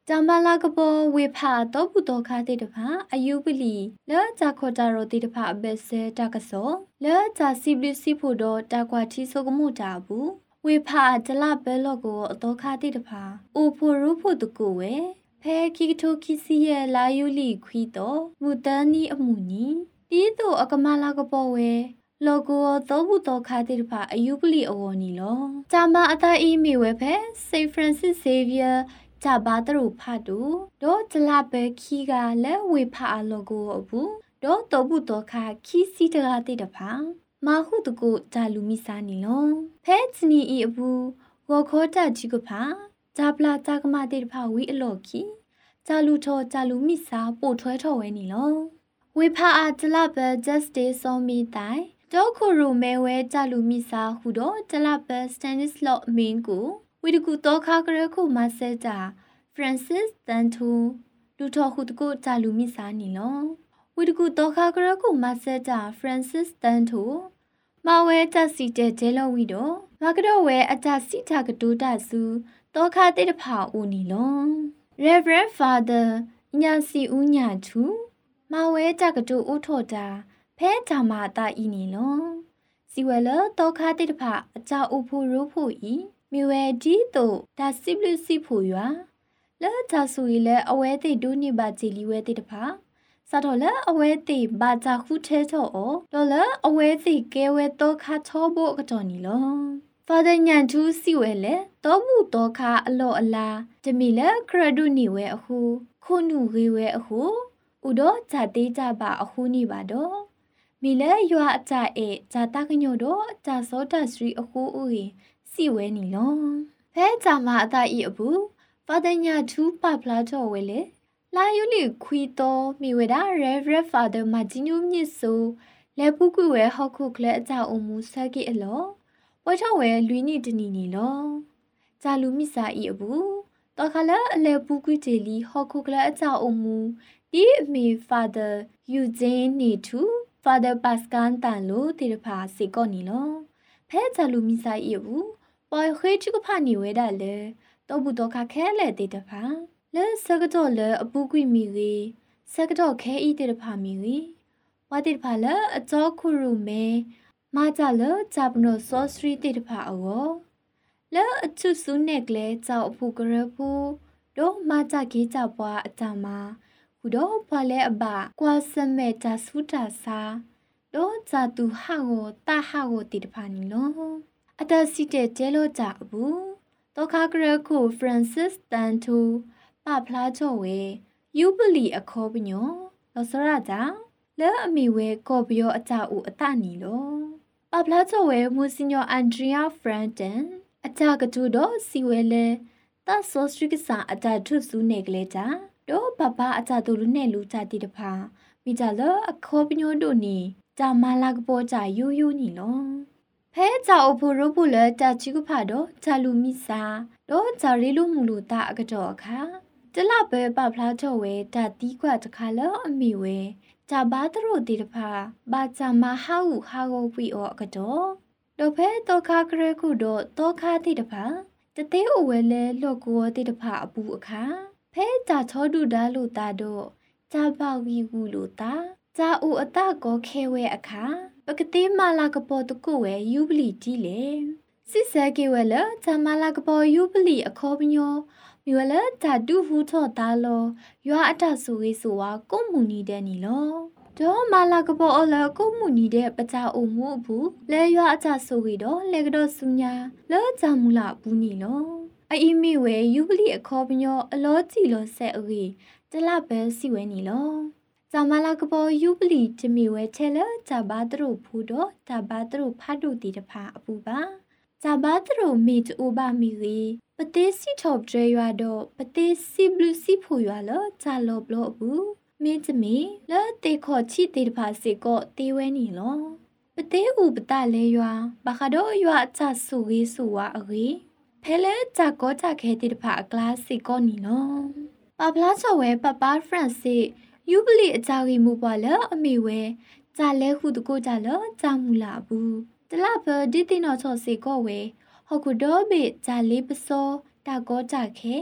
จำบาลากบอเวผาโตบุโตคาติดผาอายุบลีแล้วจาโคจารติดผาเบเซตากะโซแล้วจาซิบลิซิผูโดตากว่าที่โซกมูจาบูเวผาจลาเบลโกโตคาติดผาอูพูรูพูตุกูเวแพ้คิกโทคิซิเยลายุลีควีโตมูตานีอมูนีတီးတို့အကမလာကပေါ်ဝဲလောကိုသောဘူးတော်ခါတိတဖာအယူပလီအော်နီလောဂျာမအတာအီမီဝဲဖဲစိတ်ဖရန်စစ်ဇေဗီယာဂျာဘာတရူဖတ်တူဒေါ်ဂျလာပဲခီကလဲဝေဖာအလောကိုအဘူးဒေါ်တော်ဘူးတော်ခါခီစီတရာတိတဖာမဟုတကိုဂျာလူမီစာနီလောဖဲချနီအီအဘူးဝခေါ်တကြီးကဖာဂျာပလာဂျာကမတိတဖာဝီအလောခီဂျာလူထောဂျာလူမီစာပို့ထွဲထော်ဝဲနီလောဝေဖာအတလဘ justice စောမီတိုင်ဒေါခုရူမဲဝဲကြလူမီစာဟုတော့တလဘ Stanislaw မင်းကိုဝီတကူတော့ခါကရခုမဆဲတာ Francis တန်ထူလူထော်ဟုတကူကြလူမီစာနီလောဝီတကူတော့ခါကရခုမဆဲတာ Francis တန်ထူမဝဲကြစီတဲ့ဂျဲလောဝီတော့မကတော့ဝဲအကြစီတာကတူတာစုတော့ခါတဲ့တဖာဦးနီလော Reverend Father ညာစီဦးညာချူမဝဲကြကတူဦးထော်တာဖဲဂျာမာတာဤနီလောစီဝဲလတော့ခါတိတဖအကြအုပ်ဖို့ရိုးဖို့ဤမြဝဲဒီတို့ဒါစိပလူစီဖို့ရွာလဲဂျာဆူရီလဲအဝဲတိဒိုနိဘာဂျီလီဝဲတိတဖစာတော်လဲအဝဲတိဘာဂျာခုထဲချောဒေါ်လဲအဝဲတိကဲဝဲတော့ခါချောဖို့ကတော်နီလောဖာဒညန်သူစီဝဲလဲတော့မှုတော့ခါအလောအလားတမီလဲခရဒုနီဝဲအခုခုနုရီဝဲအခုဥတော့ဂျာတေးကြပါအခုနီပါတော့မီလဲရွာအကြဲဂျာတကညိုတော့ဂျာစောတစရီအခုဦးစီဝဲနီလောဖဲဂျာမအတာဤအဘူးဖာဒညာသူပပလာတော့ဝဲလေလာယူလီခွီတော့မီဝဲတာ Reverend Father မဂျီညိုမြစ်ဆိုလဲပုကွဝဲဟောက်ခုကလဲအကြအုံမူဆက်ကိအလောဝဲချောဝဲလူနီတနီနီလောဂျာလူမီစာဤအဘူးတော့ခလာအလဲပုကွဂျီလီဟောက်ခုကလဲအကြအုံမူဒီအမီ Father Eugene နေသူ Father Pascal တန်လို့တေတဖာစေကောနီလောဖဲဂျာလူမီစာဤအဘူးပေါ်ခွေးချကဖာနေဝဲတာလေတော့ဘူးတော့ခခဲလေတေတဖာလဲစကတော့လေအပူကွီမီရီစကတော့ခဲဤတေတဖာမီရီဝါတေတဖာလေအကြောခုရုမဲမာကြလေဂျာပနိုဆောစရီတေတဖာအောလဲအချွစုနဲ့ကလေးကြောက်အဖူကရဖူတော့မာကြကြီးကြပွားအကြမှာခုတော့ဖွာလဲအဘကွာစမဲဂျာဆူတာစာတော့ဂျာတူဟာကိုတာဟာကိုတေတဖာနီလောအတစီတဲ့ကျဲလို့ကြဘူးတော့ခါကရခု Francis တန်ထူပဖလားချော့ဝဲယူပလီအခေါ်ပညောလောစရကြလဲအမီဝဲကော်ပယောအကြဦးအတနီလောပဖလားချော့ဝဲမူစညောအန်ဒရီယာဖရန်တန်အကြကတူတော့စီဝဲလဲတဆောစထရကစာအကြထုစုနေကလေးကြတော့ဘဘအကြတူလူနဲ့လူကြတိတဖာမိကြလအခေါ်ပညောတို့နီဂျာမာလာကပေါ်ကြယိုယိုနီလောဖဲကြောက်ဖို့ရုပ်ဖို့လဲတာချီကဖာတော့ဂျာလူမီစာတော့ဂျာရီလူမူလူတာအကတော့အခါတလပဲပဖလားချော့ဝဲတာတီးကွာတခါလောအမီဝဲဂျာဘာတရိုတီတဖာဘာဂျာမဟာဟုဟာကိုပွီအောအကတော့တော့ဖဲတော့ခါကရဲခုတော့ခါတိတဖာတသေးအဝဲလဲလော့ကိုတိတဖာအပူအခါဖဲဂျာချောဒူဒါလို့တာတော့ဂျာဘာဝီဝူလို့တာဂျာဦးအတကောခဲဝဲအခါပကတိမာလာကပေါ်တကုဝဲယူပလီတီလေစစ်စဲကေဝဲလဂျာမာလာကပေါ်ယူပလီအခေါ်ပညောမြဝဲလဂျာဒူဟူထော့တာလောရွာအတဆူရေးဆိုဝါကုမှုနီတဲ့နီလောဒေါ်မာလာကပေါ်အလကုမှုနီတဲ့ပကြအုံမှုဘူးလဲရွာအကြဆိုရီတော့လဲကတော့စုညာလောဂျာမူလာဘူးနီလောအီမီဝဲယူပလီအခေါ်ပညောအလောကြည့်လောဆက်အရီတလပဲစီဝဲနီလောဂျာမာလာကပေါ်ယူပလီတမီဝဲချဲလဂျာဘာတရုဖူတော့ဂျာဘာတရုဖတ်တူတီတဖာအပူပါဂျာဘာတရုမေချူဘာမီရီပတေစီထော့ဒရရွာတော့ပတေစီဘလူစီဖူရွာလောဂျာလောဘလောဘူးမင်းတမီလဲတေခေါ်ချီတေတဖာစေကောတေဝဲနီလောပတေဥပတလဲရွာဘာခါတော့ရွာချဆူရေးဆူဝါအရီဖဲလဲဂျာကောဂျာခဲတေတဖာအကလာစေကောနီလောပပလာချော်ဝဲပပဖရန့်စစ်ယူပလီအကြရီမူပွားလအမေဝဲဂျာလဲခုတကိုဂျာလဂျာမူလာဘူးတလဘဒီတင်တော်ချောစေကောဝဲဟောက်ကူတော့ဘေဂျာလေးပစောတာကောဂျာခဲလ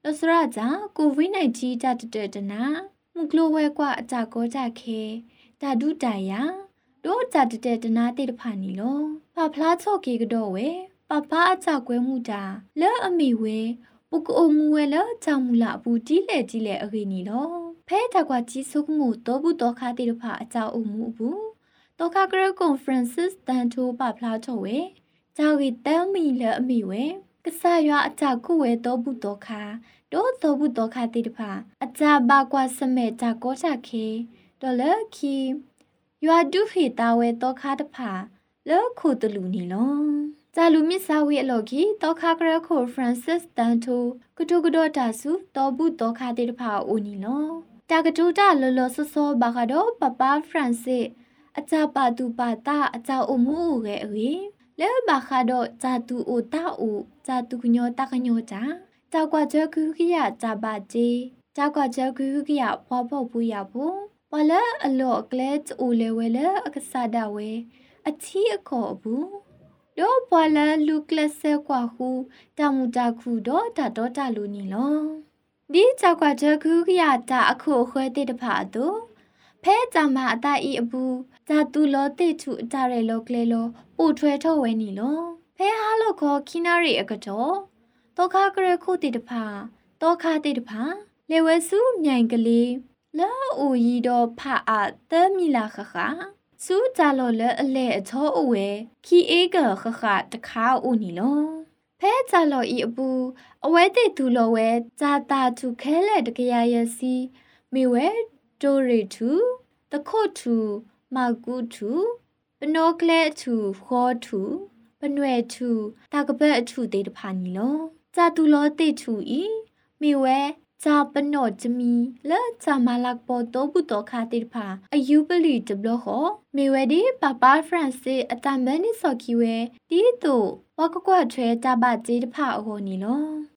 လောစရာကြကိုဗစ်-19ကြတဲ့တနာမူကလိုဝဲကွာအကြကောကြခဲတာဒုတိုင်ယာတို့ကြတဲ့တနာတဲ့တဖာနီလောဖဖလားချော့ကေကတော့ဝဲပပအကြကွဲမှုတာလဲအမီဝဲပုကအိုမူဝဲလဲကြောင်မူလာဘူးတီးလေအခေနီလောဖဲတကွာကြီးစုမှုတော့ဘူးတော့ခါတဲ့တဖာအကြောက်အမှုဘူးတော့ခါကရကွန်ဖရင့်စစ်တန်တိုပဖလားချော့ဝဲကြောက်ရီတဲမီလဲအမီဝဲကဆာရွာအကြခုဝဲတော့ဘူးတော့ခါတော့ဘူးတော့ခါတဲ့တဖာအကြပါကွာစမဲကြကောချခေတော်လဲခီရွာဒုဖေတာဝဲတော့ခါတဖာလဲခုတလူနီလောဇာလူမစ်စာဝေအလော်ကီတောခါကရခိုဖရန်စစ်တန်တိုကတုကတော်တာစုတောဘူးတောခါတဲ့တဖာအိုနီလောတာကတူတာလောလောဆောဆောဘာကတော့ပပဖရန်စစ်အကြပါတူပါတာအကြောအမှုရဲ့အေလဲဘာခါတော့ဇာတူအိုတာအိုဇာတူကညောတာကညောတာကြောက်ကွာချကူခိယဇာပါကြီးကြောက်ကွာချကူခိယဖွာဖို့ပူရဖို့ပလဲအလော့ကလဲအိုလဲဝဲလဲအကစားတာဝဲအချီအခေါ်ဘူးတော့ပွာလာလူကလဆဲကွာဟုတမှုတခုတော့တော့တလူနီလောဒီကြောက်ကချခုခရတာအခုခွဲတဲ့တဖာတော့ဖဲကြမှာအတိုင်အပူဇာတူလောတိထုအကြရဲလောကလေလောပူထွဲထုတ်ဝဲနီလောဖဲဟာလောခေါခိနာရီအကတော့တောခါကရခုတိတဖာတောခါတိတဖာလေဝဲစုမြိုင်ကလေးလောအိုရီတော့ဖာအတဲမီလာခခစူးကြလို့လဲအလဲအချောအဝဲခီအေးကခခတခါဦးနီလောဖဲကြလို့ဤအပူအဝဲတိသူလောဝဲဇာတာသူခဲလက်တကရရစီမိဝဲတိုရီသူတခုသူမကူသူပနောကလဲသူခေါ်သူပနွဲသူတာကပတ်အထုသေးတဖာနီလောဇာတူလောတိသူဤမိဝဲဇာပနော့ဂျမီလဲဇာမလာပေါ်တော့ဘူးတော့ခါတိဖာအယူပလီတဘလခောမေဝဒီပပဖရန်စစ်အတမန်နိစော်ကီဝဲတီးတို့ဝကကွာထွဲတပါကြီးတဖာအဟောနီလော